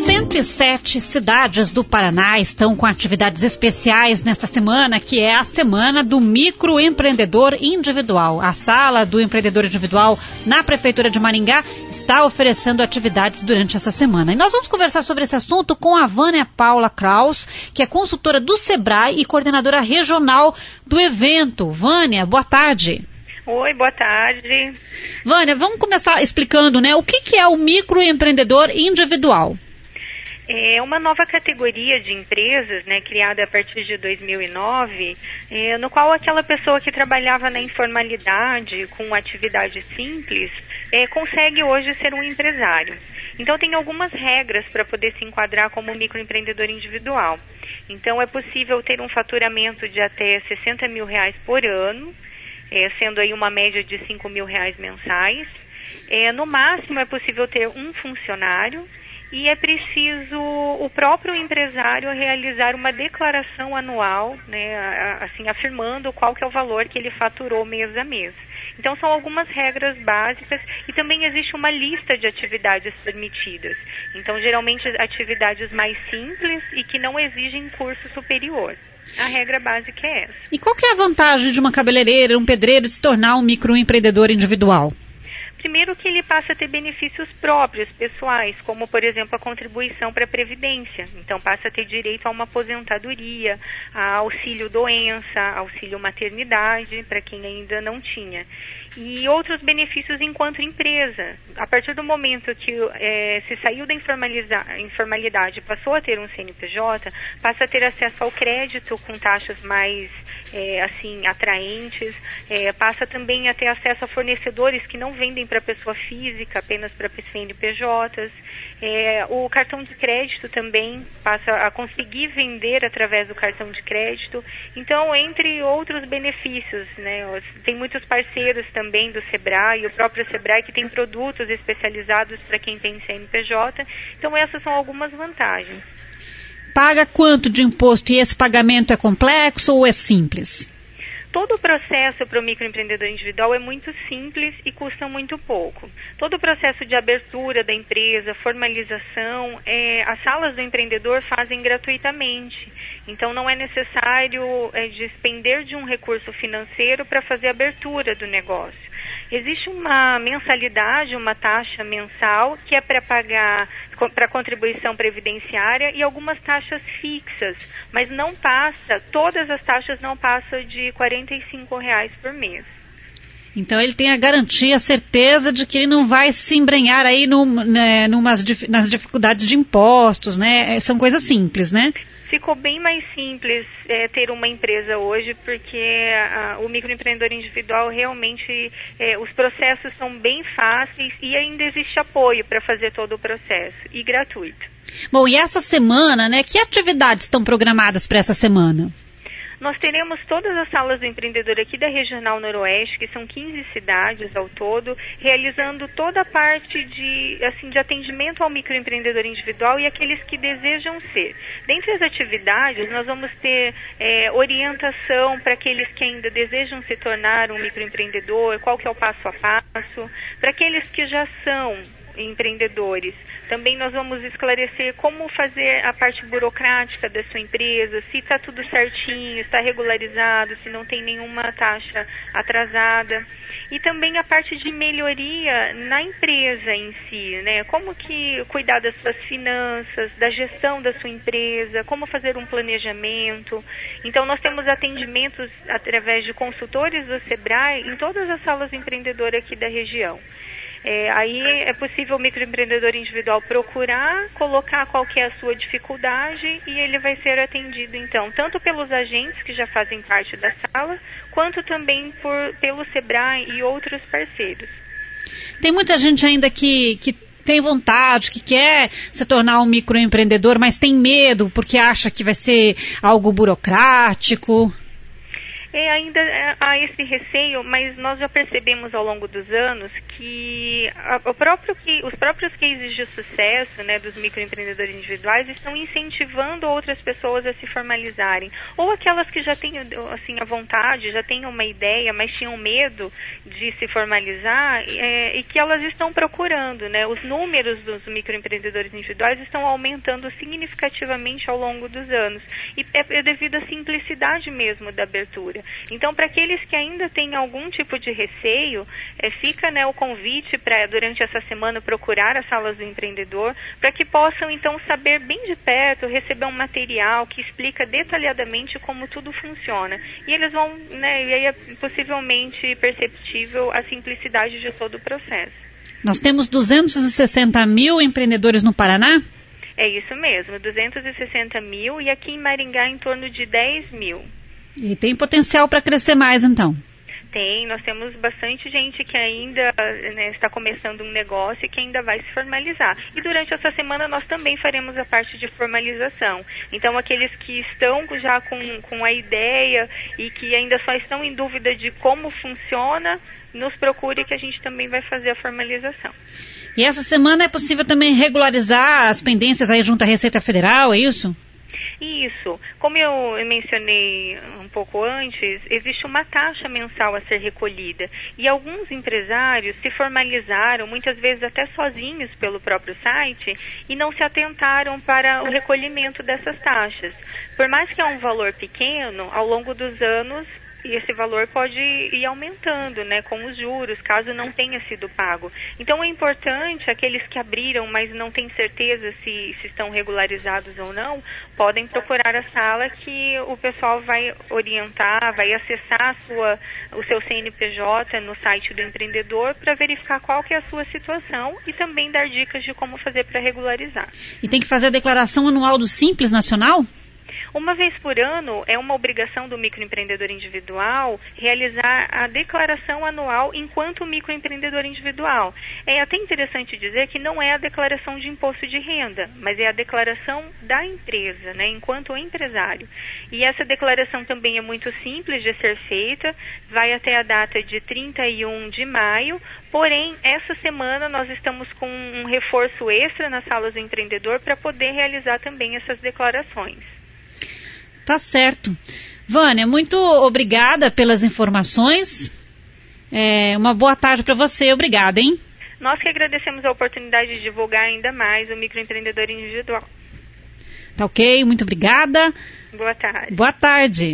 107 cidades do Paraná estão com atividades especiais nesta semana, que é a Semana do Microempreendedor Individual. A Sala do Empreendedor Individual na Prefeitura de Maringá está oferecendo atividades durante essa semana. E nós vamos conversar sobre esse assunto com a Vânia Paula Kraus, que é consultora do Sebrae e coordenadora regional do evento. Vânia, boa tarde. Oi, boa tarde. Vânia, vamos começar explicando, o que é o microempreendedor individual? É uma nova categoria de empresas, criada a partir de 2009, no qual aquela pessoa que trabalhava na informalidade, com atividade simples, consegue hoje ser um empresário. Então tem algumas regras para poder se enquadrar como microempreendedor individual. Então é possível ter um faturamento de até R$60 mil por ano, sendo aí uma média de R$5 mil mensais. No máximo é possível ter um funcionário. E é preciso o próprio empresário realizar uma declaração anual, afirmando qual que é o valor que ele faturou mês a mês. Então são algumas regras básicas e também existe uma lista de atividades permitidas. Então geralmente atividades mais simples e que não exigem curso superior. A regra básica é essa. E qual que é a vantagem de uma cabeleireira, um pedreiro de se tornar um microempreendedor individual? Primeiro que ele passa a ter benefícios próprios, pessoais, como, por exemplo, a contribuição para a Previdência. Então, passa a ter direito a uma aposentadoria, a auxílio doença, auxílio maternidade, para quem ainda não tinha. E outros benefícios enquanto empresa. A partir do momento que se saiu da informalidade e passou a ter um CNPJ, passa a ter acesso ao crédito com taxas mais atraentes, passa também a ter acesso a fornecedores que não vendem para pessoa física, apenas para CNPJs. O cartão de crédito também passa a conseguir vender através do cartão de crédito. Então, entre outros benefícios, tem muitos parceiros também do Sebrae, o próprio Sebrae que tem produtos especializados para quem tem CNPJ. Então, essas são algumas vantagens. Paga quanto de imposto e esse pagamento é complexo ou é simples? Todo o processo para o microempreendedor individual é muito simples e custa muito pouco. Todo o processo de abertura da empresa, formalização, as salas do empreendedor fazem gratuitamente. Então não é necessário despender de um recurso financeiro para fazer a abertura do negócio. Existe uma mensalidade, uma taxa mensal que é para pagar para contribuição previdenciária e algumas taxas fixas, mas todas as taxas não passam de R$ 45 por mês. Então ele tem a garantia, a certeza de que ele não vai se embrenhar aí nas dificuldades de impostos, São coisas simples, Ficou bem mais simples ter uma empresa hoje, porque o microempreendedor individual realmente, os processos são bem fáceis e ainda existe apoio para fazer todo o processo, e gratuito. Bom, e essa semana, que atividades estão programadas para essa semana? Nós teremos todas as salas do empreendedor aqui da Regional Noroeste, que são 15 cidades ao todo, realizando toda a parte de atendimento ao microempreendedor individual e aqueles que desejam ser. Dentre as atividades, nós vamos ter orientação para aqueles que ainda desejam se tornar um microempreendedor, qual que é o passo a passo, para aqueles que já são empreendedores. Também nós vamos esclarecer como fazer a parte burocrática da sua empresa, se está tudo certinho, está regularizado, se não tem nenhuma taxa atrasada. E também a parte de melhoria na empresa em si, Como que cuidar das suas finanças, da gestão da sua empresa, como fazer um planejamento. Então nós temos atendimentos através de consultores do Sebrae em todas as salas do empreendedor aqui da região. Aí é possível o microempreendedor individual procurar, colocar qual que é a sua dificuldade e ele vai ser atendido, então, tanto pelos agentes que já fazem parte da sala, quanto também pelo Sebrae e outros parceiros. Tem muita gente ainda que tem vontade, que quer se tornar um microempreendedor, mas tem medo porque acha que vai ser algo burocrático. Ainda há esse receio, mas nós já percebemos ao longo dos anos que os próprios cases de sucesso, né, dos microempreendedores individuais estão incentivando outras pessoas a se formalizarem. Ou aquelas que já têm assim, a vontade, já têm uma ideia, mas tinham medo de se formalizar e que elas estão procurando, né? Os números dos microempreendedores individuais estão aumentando significativamente ao longo dos anos. E é devido à simplicidade mesmo da abertura. Então, para aqueles que ainda têm algum tipo de receio, fica, né, o convite para, durante essa semana, procurar as salas do empreendedor, para que possam, então, saber bem de perto, receber um material que explica detalhadamente como tudo funciona. E eles vão, né, e aí é possivelmente perceptível a simplicidade de todo o processo. Nós temos 260 mil empreendedores no Paraná? É isso mesmo, 260 mil e aqui em Maringá em torno de 10 mil. E tem potencial para crescer mais, então? Tem, nós temos bastante gente que ainda, né, está começando um negócio e que ainda vai se formalizar. E durante essa semana nós também faremos a parte de formalização. Então aqueles que estão já com a ideia e que ainda só estão em dúvida de como funciona, nos procure que a gente também vai fazer a formalização. E essa semana é possível também regularizar as pendências aí junto à Receita Federal, é isso? Isso. Como eu mencionei um pouco antes, existe uma taxa mensal a ser recolhida e alguns empresários se formalizaram, muitas vezes até sozinhos pelo próprio site, e não se atentaram para o recolhimento dessas taxas. Por mais que é um valor pequeno, ao longo dos anos, e esse valor pode ir aumentando, né, com os juros, caso não tenha sido pago. Então é importante, aqueles que abriram, mas não têm certeza se estão regularizados ou não, podem procurar a sala que o pessoal vai orientar, vai acessar o seu CNPJ no site do empreendedor para verificar qual que é a sua situação e também dar dicas de como fazer para regularizar. E tem que fazer a declaração anual do Simples Nacional? Uma vez por ano, é uma obrigação do microempreendedor individual realizar a declaração anual enquanto microempreendedor individual. É até interessante dizer que não é a declaração de imposto de renda, mas é a declaração da empresa, né, enquanto empresário. E essa declaração também é muito simples de ser feita, vai até a data de 31 de maio, porém, essa semana nós estamos com um reforço extra nas salas do empreendedor para poder realizar também essas declarações. Tá certo. Vânia, muito obrigada pelas informações. Uma boa tarde para você. Obrigada, hein? Nós que agradecemos a oportunidade de divulgar ainda mais o microempreendedor individual. Tá ok, muito obrigada. Boa tarde. Boa tarde.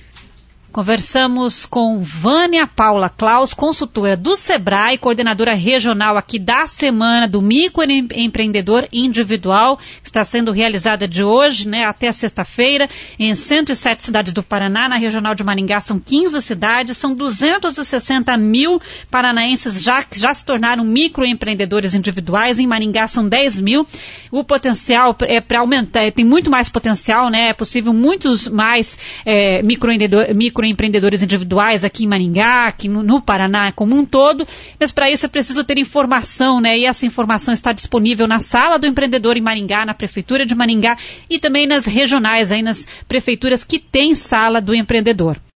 Conversamos com Vânia Paula Claus, consultora do Sebrae, coordenadora regional aqui da Semana do Microempreendedor Individual, que está sendo realizada de hoje, né, até sexta-feira, em 107 cidades do Paraná. Na regional de Maringá são 15 cidades, são 260 mil paranaenses já se tornaram microempreendedores individuais. Em Maringá são 10 mil. O potencial é para aumentar, tem muito mais potencial, né? É possível muitos mais microempreendedores individuais aqui em Maringá, aqui no Paraná como um todo, mas para isso é preciso ter informação, né? E essa informação está disponível na Sala do Empreendedor em Maringá, na Prefeitura de Maringá e também nas regionais, aí nas prefeituras que têm Sala do Empreendedor.